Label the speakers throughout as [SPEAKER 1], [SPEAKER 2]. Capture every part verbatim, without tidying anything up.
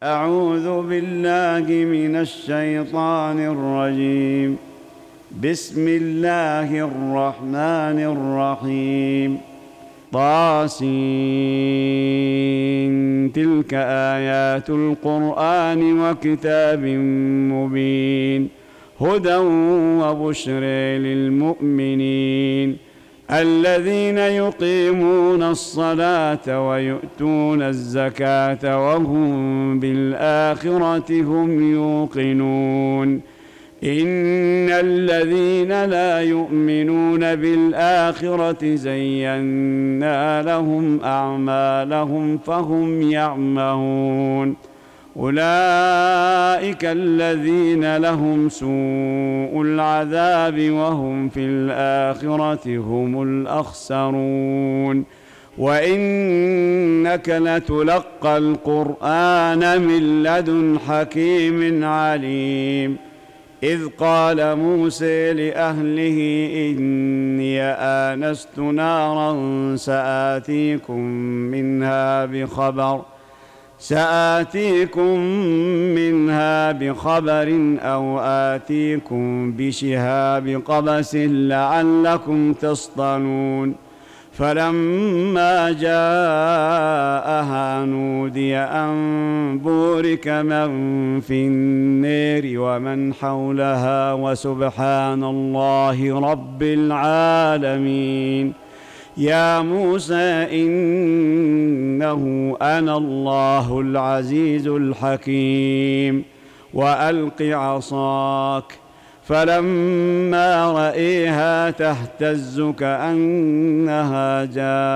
[SPEAKER 1] أعوذ بالله من الشيطان الرجيم. بسم الله الرحمن الرحيم. طاسين. تلك آيات القرآن وكتاب مبين، هدى وبشرى للمؤمنين الذين يقيمون الصلاة ويؤتون الزكاة وهم بالآخرة هم يوقنون. إن الذين لا يؤمنون بالآخرة زينا لهم أعمالهم فهم يعمهون. أولئك الذين لهم سوء العذاب وهم في الآخرة هم الأخسرون. وإنك لتلقى القرآن من لدن حكيم عليم. إذ قال موسى لأهله إني آنست نارا سآتيكم منها بخبر سآتيكم منها بخبر أو آتيكم بشهاب قبس لعلكم تصطلون. فلما جاءها نودي أن بورك من في النار ومن حولها وسبحان الله رب العالمين. يا موسى إنه أنا الله العزيز الحكيم. وألق عصاك. فلما رأيها تهتز كأنها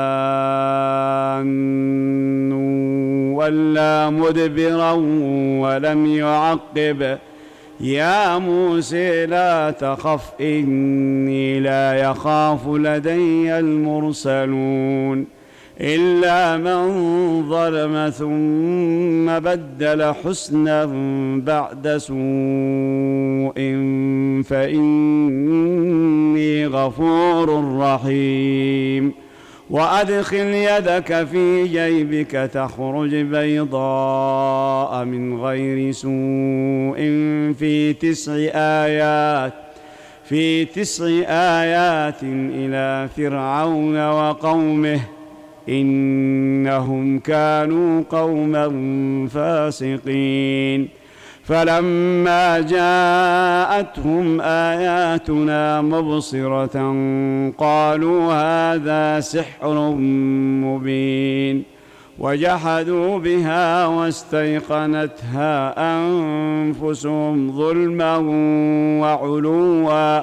[SPEAKER 1] جان ولا مدبرا ولم يعقب. يا موسى لا تخف إني لا يخاف لدي المرسلون إلا من ظلم ثم بدل حسنا بعد سوء فإني غفور رحيم. وأدخل يدك في جيبك تخرج بيضاء من غير سوء في تسع آيات في تسع آيات إلى فرعون وقومه إنهم كانوا قوما فاسقين. فلما جاءتهم آياتنا مبصرة قالوا هذا سحر مبين. وجحدوا بها واستيقنتها أنفسهم ظلما وعلوا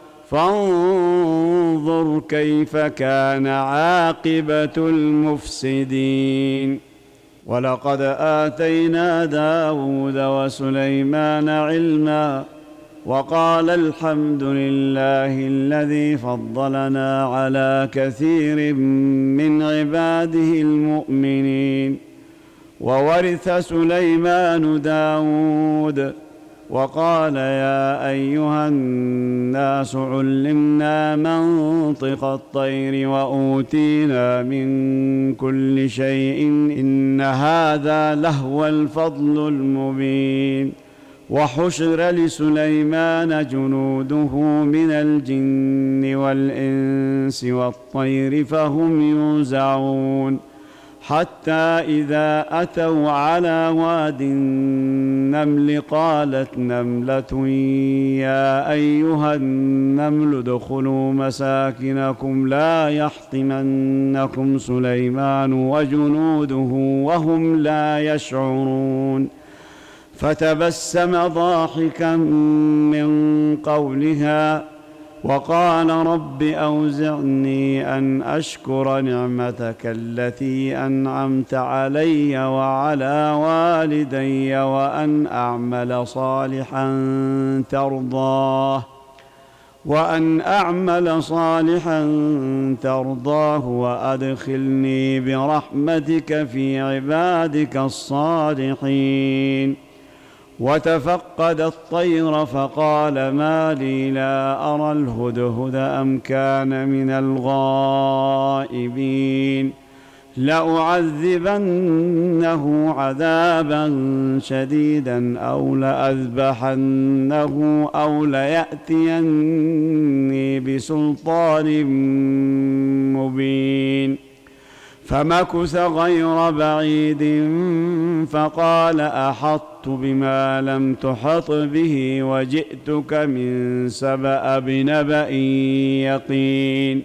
[SPEAKER 1] فانظر كيف كان عاقبة المفسدين. ولقد آتينا داود وسليمان علما وقال الحمد لله الذي فضلنا على كثير من عباده المؤمنين. وورث سليمان داود وقال يا أيها الناس علمنا منطق الطير وأوتينا من كل شيء إن هذا لهو الفضل المبين. وحشر لسليمان جنوده من الجن والإنس والطير فهم يوزعون حتى إذا أتوا على واد النمل قالت نملة يا أيها النمل ادخلوا مساكنكم لا يحطمنكم سليمان وجنوده وهم لا يشعرون. فتبسم ضاحكا من قولها وقال رب أوزعني أن أشكر نعمتك التي أنعمت علي وعلى والدي وأن أعمل صالحا ترضاه وأن أعمل صالحا ترضاه وأدخلني برحمتك في عبادك الصالحين. وتفقد الطير فقال ما لي لا أرى الهدهد أم كان من الغائبين. لأعذبنه عذابا شديدا أو لأذبحنه أو ليأتيني بسلطان مبين. فمكث غير بعيد فقال أحطت بما لم تحط به وجئتك من سبأ بنبأ يقين.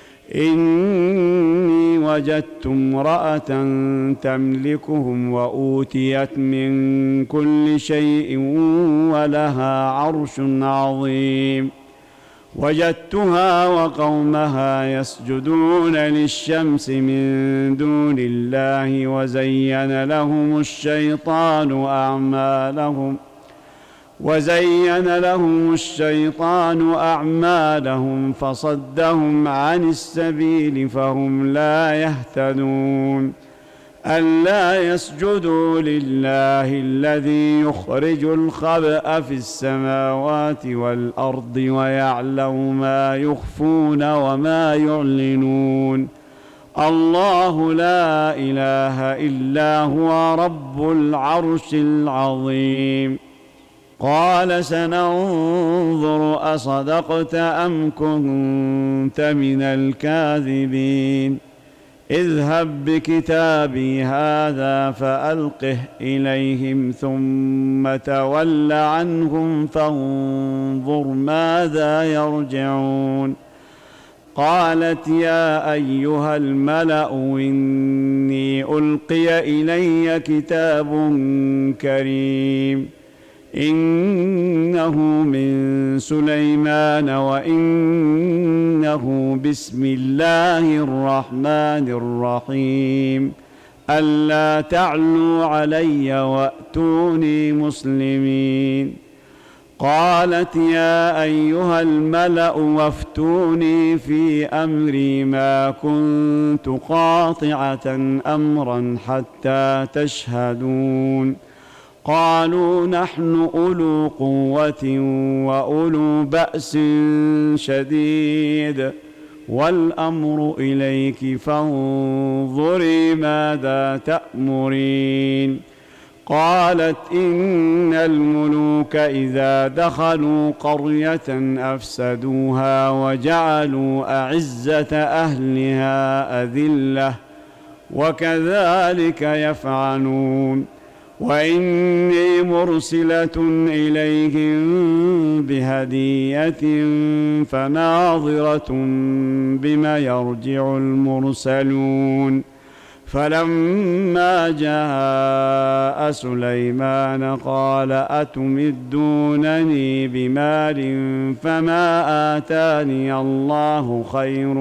[SPEAKER 1] إني وجدت امرأة تملكهم وأوتيت من كل شيء ولها عرش عظيم. وجدتها وقومها يسجدون للشمس من دون الله وزين لهم الشيطان أعمالهم وزين لهم الشيطان أعمالهم فصدهم عن السبيل فهم لا يهتدون. ألا يسجدوا لله الذي يخرج الخبأ في السماوات والأرض ويعلم ما يخفون وما يعلنون. الله لا إله إلا هو رب العرش العظيم. قال سننظر أصدقت أم كنت من الكاذبين. اذهب بكتابي هذا فألقه إليهم ثم تول عنهم فانظر ماذا يرجعون. قالت يا أيها الملأ إني ألقي إلي كتاب كريم إنه من سليمان وإنه بسم الله الرحمن الرحيم ألا تعلوا علي وأتوني مسلمين. قالت يا أيها الملأ وافتوني في أمري ما كنت قاطعة أمرا حتى تشهدون. قالوا نحن أولو قوة وأولو بأس شديد والأمر إليك فانظري ماذا تأمرين. قالت إن الملوك إذا دخلوا قرية أفسدوها وجعلوا أعزة أهلها أذلة وكذلك يفعلون. وإني مرسلة إليهم بهدية فناظرة بما يرجع المرسلون. فلما جاء سليمان قال أتمدونني بمال فما آتاني الله خير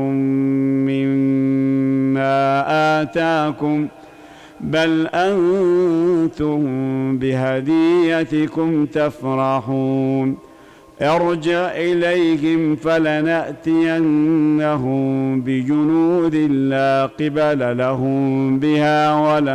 [SPEAKER 1] مما آتاكم بل أنتم بهديتكم تفرحون. ارجع إليهم فلنأتينهم بجنود لا قبل لهم بها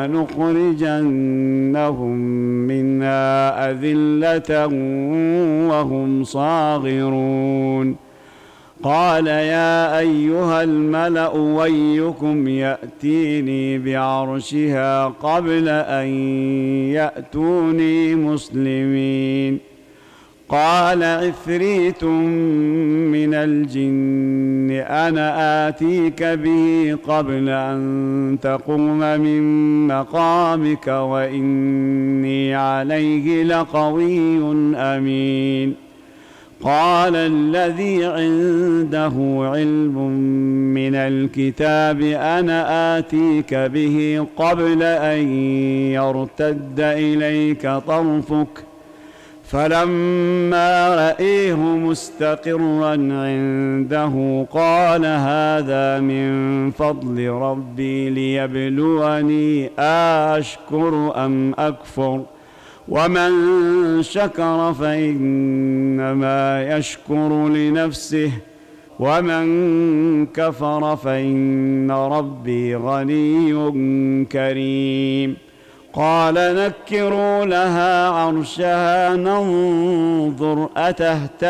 [SPEAKER 1] ولنخرجنهم منها أذلة وهم صاغرون. قال يا أيها الملأ ويكم يأتيني بعرشها قبل أن يأتوني مسلمين. قال عفريت من الجن أنا آتيك به قبل أن تقوم من مقامك وإني عليه لقوي أمين. قال الذي عنده علم من الكتاب أنا آتيك به قبل أن يرتد إليك طرفك فلما رأيه مستقرا عنده قال هذا من فضل ربي ليبلوني أشكر أم أكفر ومن شكر فإنما يشكر لنفسه ومن كفر فإن ربي غني كريم. قال نكروا لها عرشها ننظر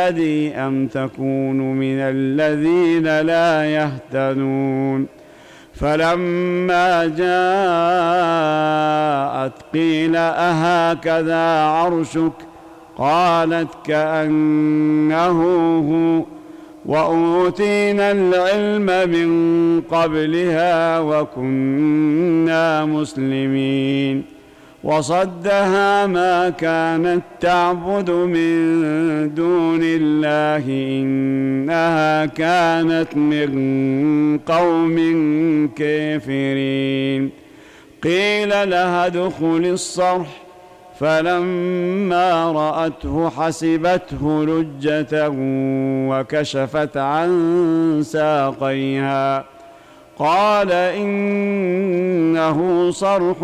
[SPEAKER 1] أتهتدي أم تكون من الذين لا يهتدون. فلما جاءت قيل أهكذا عرشك قالت كأنه هو وأوتينا العلم من قبلها وكنا مسلمين وصدها ما كانت تعبد من دون الله إنها كانت من قوم كافرين قيل لها ادخل الصرح فلما رأته حسبته لجة وكشفت عن ساقيها قال إنه صرح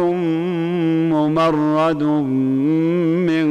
[SPEAKER 1] ممرد من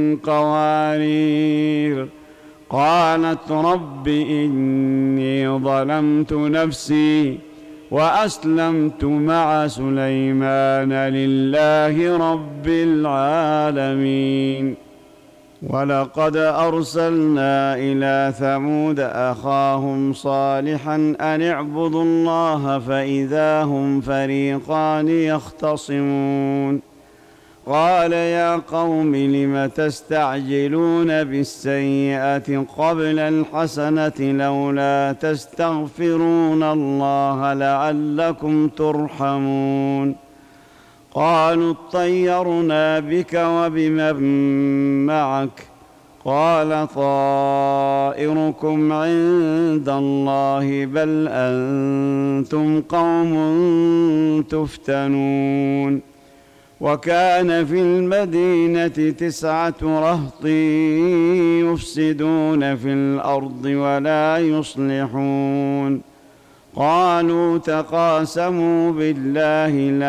[SPEAKER 1] قوارير قالت رب إني ظلمت نفسي وأسلمت مع سليمان لله رب العالمين ولقد أرسلنا إلى ثمود أخاهم صالحا أن اعبدوا الله فإذا هم فريقان يختصمون قال يا قوم لم تستعجلون بالسيئة قبل الحسنة لولا تستغفرون الله لعلكم ترحمون قالوا اطيرنا بك وبمن معك قال طائركم عند الله بل أنتم قوم تفتنون وكان في المدينة تسعة رهط يفسدون في الأرض ولا يصلحون قالوا تقاسموا بالله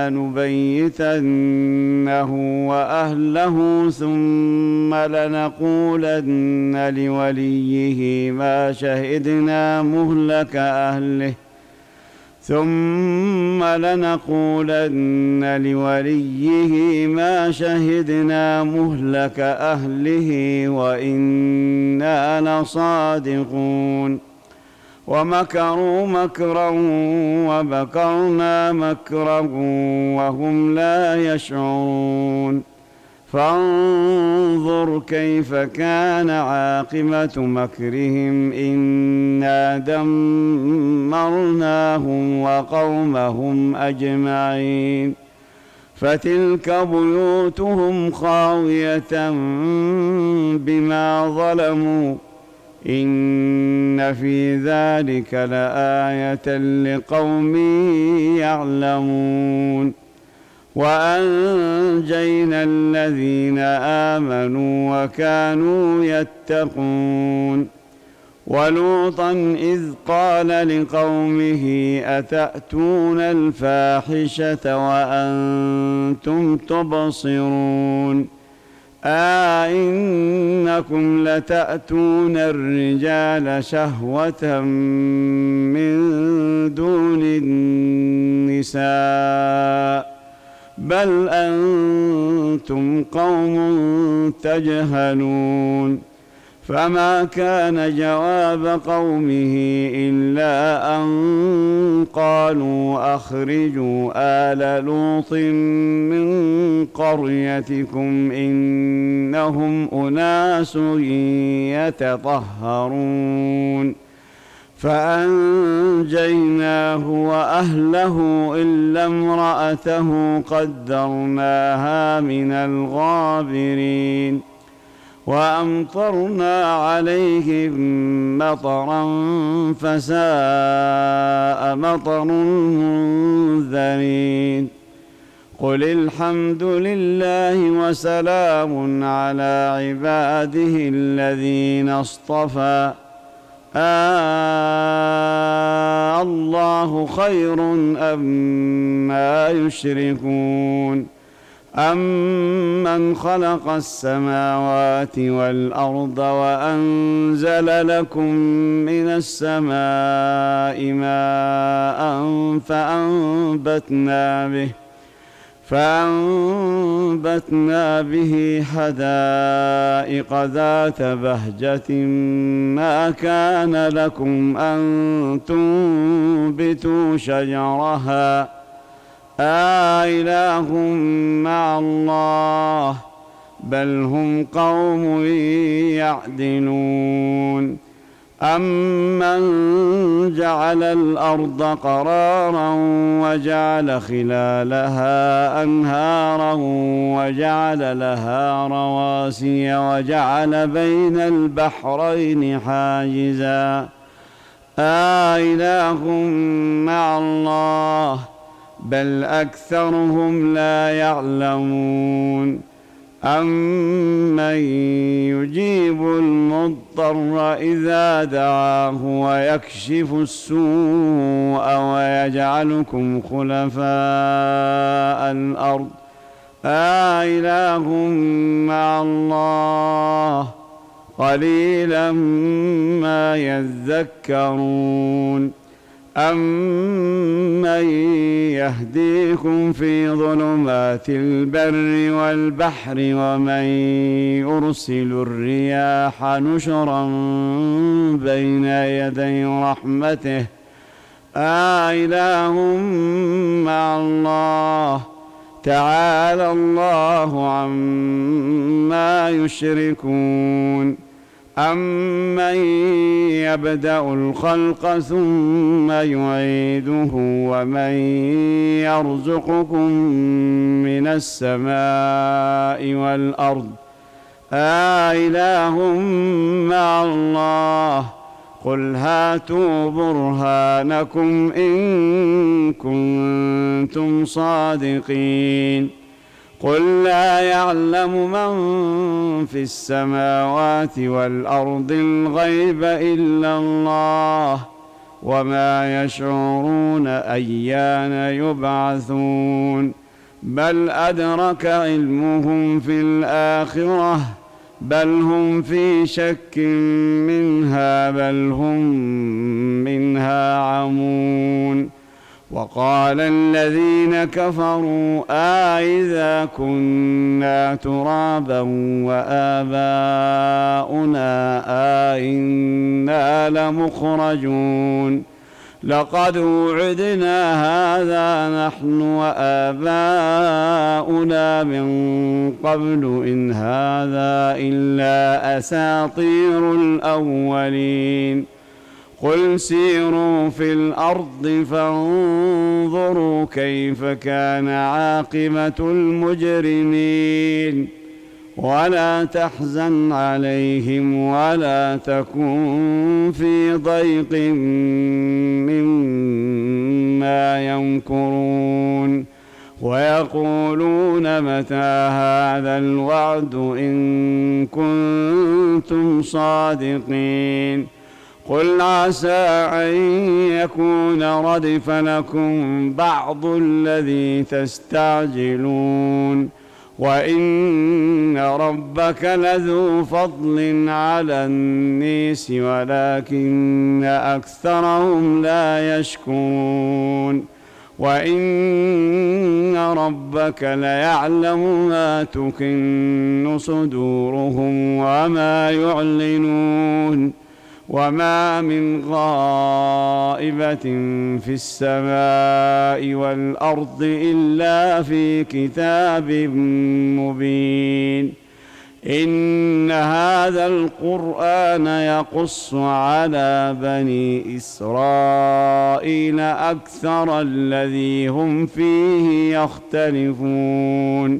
[SPEAKER 1] لنبيتنه وأهله ثم لنقولن لوليه ما شهدنا مهلك أهله ثم لنقولن لوليه ما شهدنا مهلك أهله وإنا لصادقون ومكروا مكرا ومكرنا مكرا وهم لا يشعرون فانظر كيف كان عاقبة مكرهم إنا دمرناهم وقومهم أجمعين فتلك بيوتهم خاوية بما ظلموا إن في ذلك لآية لقوم يعلمون وأنجينا الذين آمنوا وكانوا يتقون ولوطا إذ قال لقومه أتأتون الفاحشة وأنتم تبصرون أئنكم لتأتون الرجال شهوة من دون النساء بل أنتم قوم تجهلون فما كان جواب قومه إلا أن قالوا أخرجوا آل لوط من قريتكم إنهم أناس يتطهرون فأنجيناه وأهله إلا امرأته قدرناها من الغابرين وأمطرنا عليهم مطرا فساء مطر المنذرين قل الحمد لله وسلام على عباده الذين اصطفى آه الله خير أما يشركون أمن خلق السماوات والأرض وأنزل لكم من السماء ماء فأنبتنا به فأنبتنا به حدائق ذات بهجة ما كان لكم أن تنبتوا شجرها أإله مع الله بل هم قوم يعدلون أمن جعل الأرض قرارا وجعل خلالها أنهارا وجعل لها رواسي وجعل بين البحرين حاجزا أإله مع الله بل أكثرهم لا يعلمون أمن يجيب المضطر إذا دعاه ويكشف السوء ويجعلكم خلفاء الأرض أإله مع الله قليلا ما يذكرون أمن يهديكم في ظلمات البر والبحر ومن يرسل الرياح نشرا بين يدي رحمته أإله مع الله تعالى الله عما يشركون أمن يبدأ الخلق ثم يعيده ومن يرزقكم من السماء والأرض أإله مع الله قل هاتوا برهانكم إن كنتم صادقين قل لا يعلم من في السماوات والأرض الغيب إلا الله وما يشعرون أيان يبعثون بل أدرك علمهم في الآخرة بل هم في شك منها بل هم منها عمون وقال الذين كفروا أإذا كنا ترابا وآباؤنا أإنا لمخرجون لقد وعدنا هذا نحن وآباؤنا من قبل إن هذا إلا أساطير الأولين قل سيروا في الأرض فانظروا كيف كان عاقبة المجرمين ولا تحزن عليهم ولا تكن في ضيق مما يمكرون ويقولون متى هذا الوعد إن كنتم صادقين قل عسى أن يكون ردف لكم بعض الذي تستعجلون وإن ربك لذو فضل على الناس ولكن أكثرهم لا يشكرون وإن ربك ليعلم ما تكن صدورهم وما يعلنون وما من غائبة في السماء والأرض إلا في كتاب مبين إن هذا القرآن يقص على بني إسرائيل أكثر الذي هم فيه يختلفون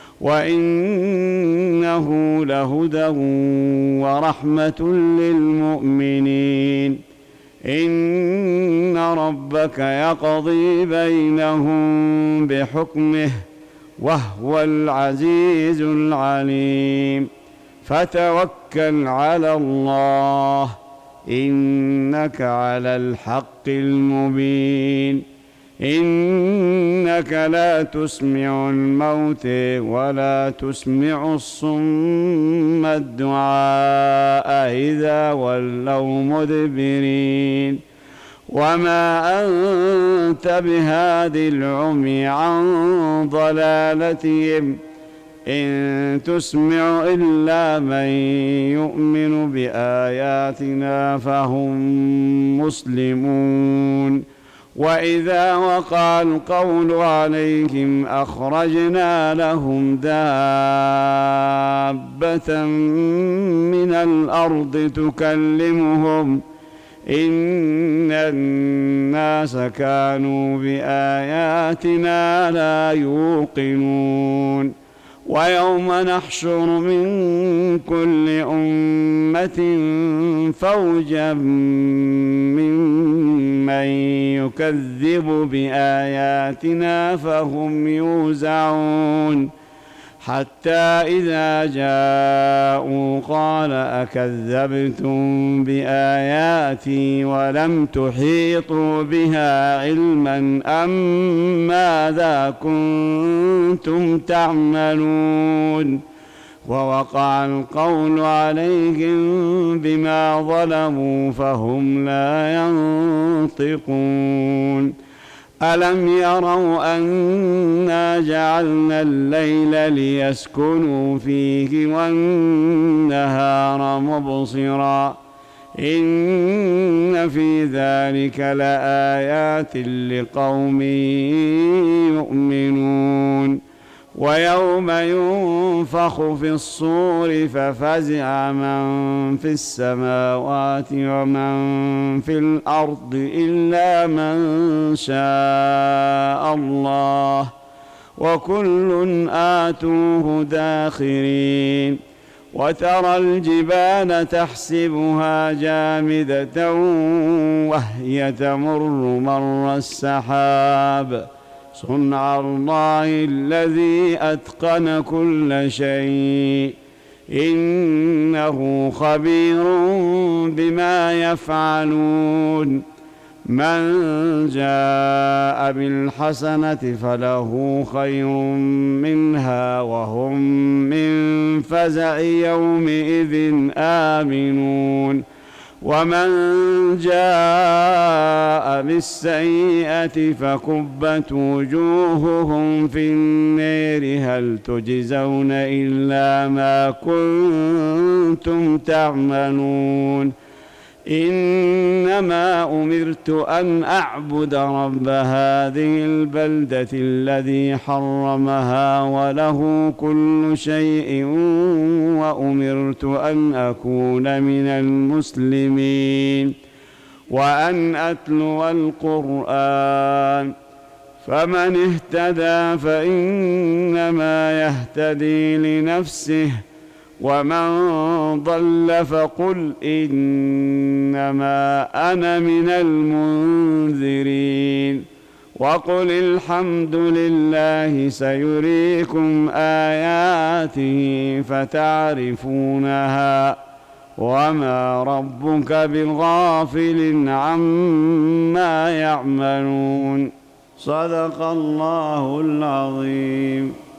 [SPEAKER 1] وإنه لهدى ورحمة للمؤمنين إن ربك يقضي بينهم بحكمه وهو العزيز العليم فتوكل على الله إنك على الحق المبين إنك لا تسمع الموت ولا تسمع الصم الدعاء إذا ولوا مدبرين وما أنت بهاد العمي عن ضلالتهم إن تسمع إلا من يؤمن بآياتنا فهم مسلمون وإذا وقع القول عليهم أخرجنا لهم دابة من الأرض تكلمهم إن الناس كانوا بآياتنا لا يوقنون ويوم نحشر من كل أمة فوجا ممن يكذب بآياتنا فهم يوزعون حتى إذا جاءوا قال أكذبتم بآياتي ولم تحيطوا بها علما أم ماذا كنتم تعملون ووقع القول عليهم بما ظلموا فهم لا ينطقون ألم يروا أنا جعلنا الليل ليسكنوا فيه والنهار مبصرا إن في ذلك لآيات لقوم يؤمنون ويوم ينفخ في الصور ففزع من في السماوات ومن في الأرض إلا من شاء الله وكل آتوه داخرين وترى الجبال تحسبها جامدة وهي تمر مر السحاب صنع الله الذي أتقن كل شيء إنه خبير بما يفعلون من جاء بالحسنة فله خير منها وهم من فزع يومئذ آمنون ومن جاء بالسيئة فكبت وجوههم في النار هل تجزون إلا ما كنتم تعملون إنما أمرت أن أعبد رب هذه البلدة الذي حرمها وله كل شيء وأمرت أن أكون من المسلمين وأن أتلو القرآن فمن اهتدى فإنما يهتدي لنفسه ومن ضل فقل إنما أنا من المنذرين وقل الحمد لله سيريكم آياته فتعرفونها وما ربك بغافل عما يعملون صدق الله العظيم.